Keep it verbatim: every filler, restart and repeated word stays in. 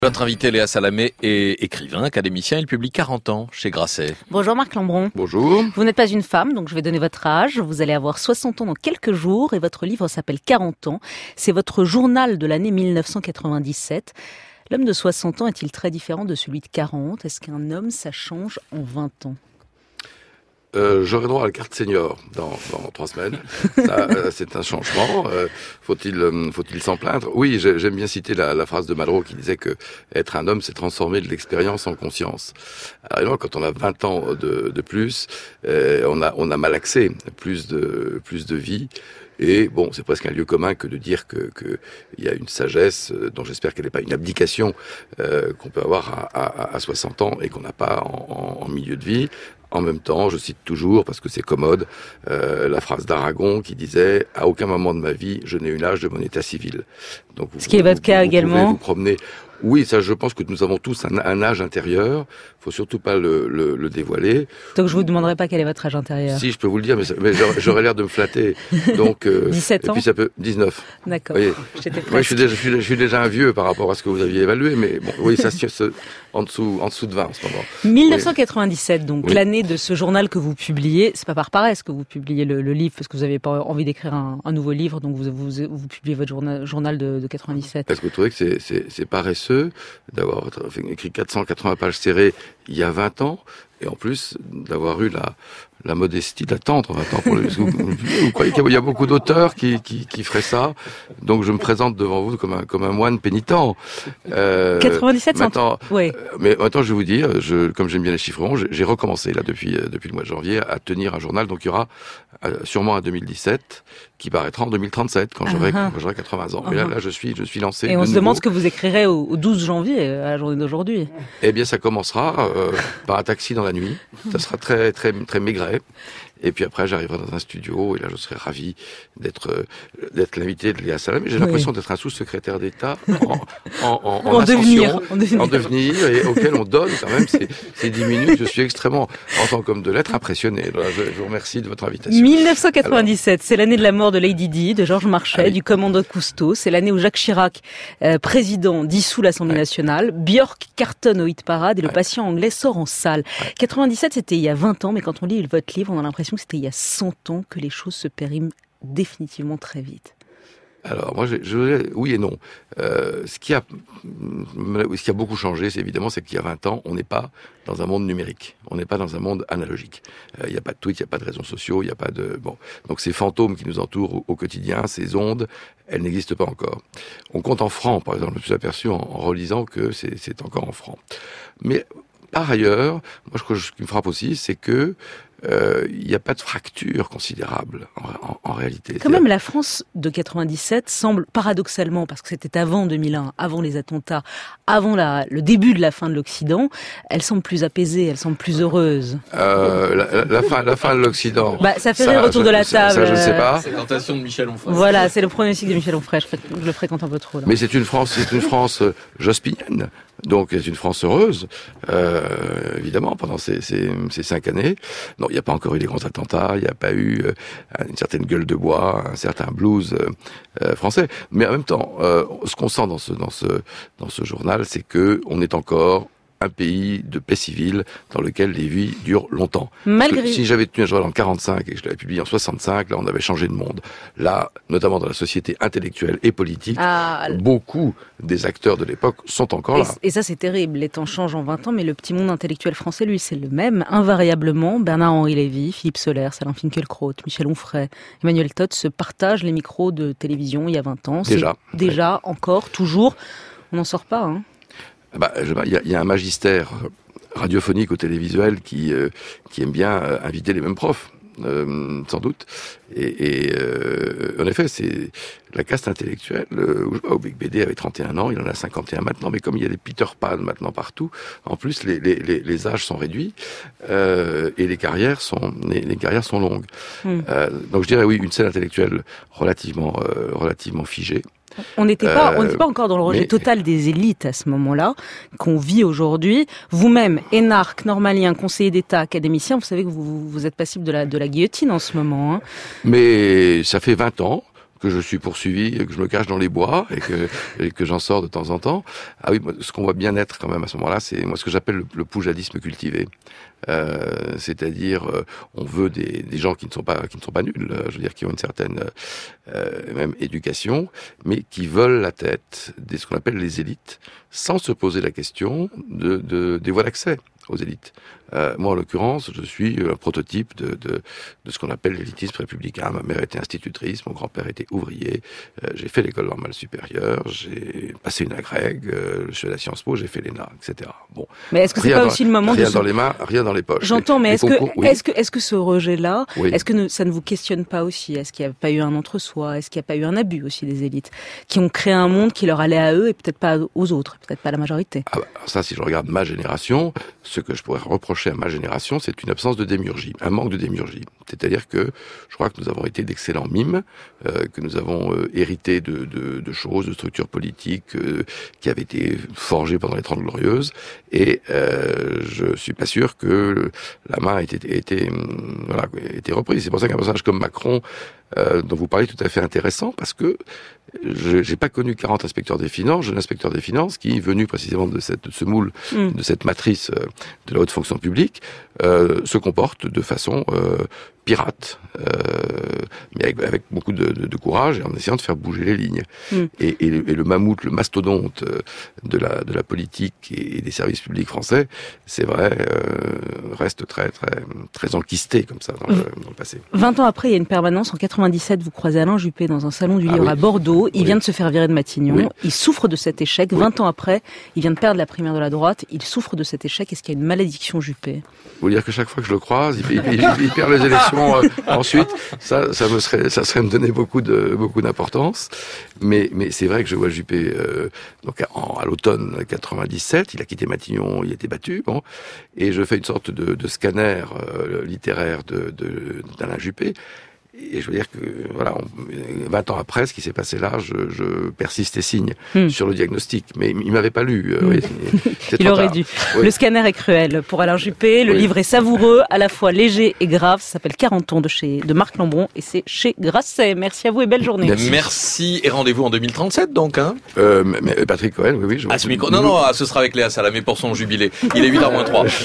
Notre invité Léa Salamé est écrivain, académicien, il publie quarante ans chez Grasset. Bonjour Marc Lambron. Bonjour. Vous n'êtes pas une femme, donc je vais donner votre âge. Vous allez avoir soixante ans dans quelques jours et votre livre s'appelle quarante ans. C'est votre journal de l'année mille neuf cent quatre-vingt-dix-sept. L'homme de soixante ans est-il très différent de celui de quarante ? Est-ce qu'un homme, ça change en vingt ans ? Euh, j'aurai droit à la carte senior dans, dans trois semaines. Ça, euh, c'est un changement. Euh, faut-il, euh, faut-il s'en plaindre ? Oui, j'aime bien citer la, la phrase de Malraux qui disait que être un homme, c'est transformer de l'expérience en conscience. Alors, quand on a vingt ans de, de plus, euh, on a, on a mal accès, plus de, plus de vie. Et bon, c'est presque un lieu commun que de dire que, que il y a une sagesse euh, dont j'espère qu'elle n'est pas une abdication euh, qu'on peut avoir à, à, à soixante ans et qu'on n'a pas en, en, en milieu de vie. En même temps, je cite toujours, parce que c'est commode, euh, la phrase d'Aragon qui disait « À aucun moment de ma vie, je n'ai eu l'âge de mon état civil ». Donc, Ce qui est votre cas vous également. Vous promener. Oui, ça, je pense que nous avons tous un, un âge intérieur. Faut surtout pas le, le, le dévoiler. Donc je vous demanderai pas quel est votre âge intérieur. Si, je peux vous le dire, mais, ça, mais j'aurais l'air de me flatter. Donc, euh, dix-sept ans. Et puis ça peut dix-neuf. D'accord. J'étais moi, je suis déjà, je suis, je suis déjà un vieux par rapport à ce que vous aviez évalué, mais bon, oui, ça se en dessous, en dessous de vingt en ce moment. mille neuf cent quatre-vingt-dix-sept, donc oui. L'année de ce journal que vous publiez. C'est pas par paresse que vous publiez le, le livre, parce que vous n'avez pas envie d'écrire un, un nouveau livre, donc vous, vous, vous publiez votre journal, journal de, de quatre-vingt-dix-sept. Est-ce que vous trouvez que c'est, c'est, c'est paresseux d'avoir écrit quatre cent quatre-vingts pages serrées il y a vingt ans, et en plus d'avoir eu la, la modestie d'attendre vingt ans pour le... vous, vous, vous croyez qu'il y a beaucoup d'auteurs qui, qui, qui feraient ça? Donc je me présente devant vous comme un, comme un moine pénitent. Euh, quatre-vingt-dix-sept, maintenant, oui. Mais maintenant je vais vous dire, je, comme j'aime bien les chiffres ronds, j'ai recommencé là depuis, depuis le mois de janvier à tenir un journal, donc il y aura euh, sûrement un deux mille dix-sept qui paraîtra en deux mille trente-sept quand j'aurai, uh-huh. quand j'aurai quatre-vingts ans. Mais uh-huh. là, là, je suis, je suis lancé. Et on de se nouveau. demande ce que vous écrirez au, au douze janvier, à la journée d'aujourd'hui. Eh bien, ça commencera euh, par un taxi dans la nuit. Ça sera très, très, très maigret. Et puis après, j'arriverai dans un studio, et là, je serai ravi d'être euh, d'être l'invité de Léa Salamé. J'ai oui. l'impression d'être un sous-secrétaire d'État en, en, en, en, en, ascension, devenir, en devenir, en devenir, et auquel on donne quand même ces, ces dix minutes. Je suis extrêmement, en tant qu'homme de lettres, impressionné. Alors, je, je vous remercie de votre invitation. mille neuf cent quatre-vingt-dix-sept, Alors, c'est l'année de la mort de Lady Di, de Georges Marchais, ah oui. du commandant Cousteau. C'est l'année où Jacques Chirac, euh, président, dissout l'Assemblée ouais. nationale. Björk cartonne au hit parade et le ouais. patient anglais sort en salle. Ouais. quatre-vingt-dix-sept, c'était il y a vingt ans, mais quand on lit votre livre, on a l'impression que c'était il y a cent ans que les choses se périment définitivement très vite. Alors moi, je, je, oui et non. Euh, ce qui a, ce qui a beaucoup changé, c'est évidemment, c'est qu'il y a vingt ans, on n'est pas dans un monde numérique, on n'est pas dans un monde analogique. Il euh, n'y a pas de tweet, il n'y a pas de réseaux sociaux, il n'y a pas de bon. Donc ces fantômes qui nous entourent au, au quotidien, ces ondes, elles n'existent pas encore. On compte en francs, par exemple. Je me suis aperçu en, en relisant que c'est, c'est encore en francs. Mais par ailleurs, moi, ce, que, ce qui me frappe aussi, c'est que il euh, n'y a pas de fracture considérable en, en, en réalité. Quand même, la France de quatre-vingt-dix-sept semble paradoxalement, parce que c'était avant deux mille un, avant les attentats, avant la, le début de la fin de l'Occident, elle semble plus apaisée, elle semble plus heureuse. Euh, la, la, la, fin, la fin de l'Occident. Bah, ça fait rire autour je, de la table. Ça, je ne sais pas. C'est la tentation de Michel Onfray. Voilà, c'est le pronostic de Michel Onfray. Je, je le fréquente un peu trop. Là. Mais c'est une France, c'est une France euh, jospinienne. Donc, c'est une France heureuse, euh, évidemment, pendant ces, ces, ces cinq années. Non, il n'y a pas encore eu les grands attentats, il n'y a pas eu euh, une certaine gueule de bois, un certain blues euh, euh, français. Mais en même temps, euh, ce qu'on sent dans ce, dans ce, dans ce journal, c'est que on est encore un pays de paix civile dans lequel les vies durent longtemps. Malgré... Si j'avais tenu un journal en quarante-cinq et que je l'avais publié en soixante-cinq, là, on avait changé de monde. Là, notamment dans la société intellectuelle et politique, ah, beaucoup des acteurs de l'époque sont encore là. Et, et ça, c'est terrible. Les temps changent en vingt ans, mais le petit monde intellectuel français, lui, c'est le même. Invariablement, Bernard-Henri Lévy, Philippe Solers, Alain Finkielkraut, Michel Onfray, Emmanuel Todt se partagent les micros de télévision il y a vingt ans. Déjà. C'est déjà, ouais. encore, toujours. On n'en sort pas, hein. Bah, il y, y a un magistère radiophonique ou télévisuel qui euh, qui aime bien euh, inviter les mêmes profs, euh, sans doute. Et, et euh, en effet, c'est la caste intellectuelle. Euh, où Big B D avait trente et un ans, il en a cinquante et un maintenant. Mais comme il y a des Peter Pan maintenant partout, en plus les les les, les âges sont réduits euh, et les carrières sont les, les carrières sont longues. Mm. Euh, donc je dirais oui, une scène intellectuelle relativement euh, relativement figée. On n'était pas, euh, on n'était pas encore dans le rejet mais... total des élites à ce moment-là, qu'on vit aujourd'hui. Vous-même, énarque, normalien, conseiller d'État, académicien, vous savez que vous, vous êtes passible de la, de la guillotine en ce moment. Hein. Mais ça fait vingt ans que je suis poursuivi, que je me cache dans les bois et que, et que j'en sors de temps en temps. Ah oui, ce qu'on voit bien être quand même à ce moment-là, c'est moi ce que j'appelle le, le poujadisme cultivé. Euh, c'est-à-dire, euh, on veut des, des gens qui ne sont pas qui ne sont pas nuls, euh, je veux dire, qui ont une certaine euh, même éducation, mais qui veulent la tête de ce qu'on appelle les élites, sans se poser la question de, de des voies d'accès aux élites. Euh, moi, en l'occurrence, je suis un prototype de, de, de ce qu'on appelle l'élitisme républicain. Ma mère était institutrice, mon grand-père était ouvrier. Euh, j'ai fait l'école normale supérieure, j'ai passé une agrègue, euh, je suis allé à Sciences Po, j'ai fait l'E N A, et cetera. Bon. Mais est-ce que c'est pas dans, aussi le moment rien de... Rien dans se... les mains, rien dans les poches. J'entends, mais les est-ce concours, que, oui. est-ce que, est-ce que ce rejet-là, oui. est-ce que ne, ça ne vous questionne pas aussi? Est-ce qu'il n'y a pas eu un entre-soi? Est-ce qu'il n'y a pas eu un abus aussi des élites qui ont créé un monde qui leur allait à eux et peut-être pas aux autres, peut-être pas à la majorité? Ah bah, ça, si je regarde ma génération, ce que je pourrais reprocher à ma génération, c'est une absence de démiurgie, un manque de démiurgie. C'est-à-dire que je crois que nous avons été d'excellents mimes, euh, que nous avons euh, hérité de, de, de choses, de structures politiques euh, qui avaient été forgées pendant les Trente Glorieuses, et euh, je suis pas sûr que la main ait été, été, voilà, été reprise. C'est pour ça qu'un personnage comme Macron, euh, dont vous parlez, est tout à fait intéressant, parce que je j'ai pas connu quarante inspecteurs des finances, jeune inspecteur des finances, qui, venu précisément de, cette, de ce moule, mmh. de cette matrice euh, de la haute fonction publique, euh, se comporte de façon euh, pirate, euh, mais avec, avec beaucoup de, de, de courage et en essayant de faire bouger les lignes. Mmh. Et, et, le, et le mammouth, le mastodonte de la, de la politique et des services publics français, c'est vrai, euh, reste très, très, très enquisté comme ça dans le, dans le passé. vingt ans après, il y a une permanence. En quatre-vingt-dix-sept, vous croisez Alain Juppé dans un salon du livre ah oui. à Bordeaux. Il oui. vient de se faire virer de Matignon. Oui. Il souffre de cet échec. Oui. vingt ans après, il vient de perdre la primaire de la droite. Il souffre de cet échec. Est-ce qu'il y a une malédiction Juppé? Vous voulez dire que chaque fois que je le croise, il, il, il, il perd les élections euh, ensuite. Ça, ça me serait, ça serait me donner beaucoup de, beaucoup d'importance. Mais, mais c'est vrai que je vois Juppé, euh, donc en, à l'automne quatre-vingt-dix-sept, il a quitté Matignon, il a été battu, bon. Et je fais une sorte de, de scanner euh, littéraire de, de, d'Alain Juppé. Et je veux dire que, voilà, on, vingt ans après, ce qui s'est passé là, je, je persiste et signe mm. sur le diagnostic. Mais il m'avait pas lu. Euh, mm. oui, il aurait tard. dû. Oui. Le scanner est cruel pour Alain Juppé. Le oui. livre est savoureux, à la fois léger et grave. Ça s'appelle quarante ans de chez, de Marc Lambron et c'est chez Grasset. Merci à vous et belle journée. Merci, Merci et rendez-vous en deux mille trente-sept donc, hein. Euh, mais Patrick Cohen, oui, oui. Je à ce micro. Non, non, ce sera avec Léa Salamé pour son jubilé. Il est huit heures moins trois.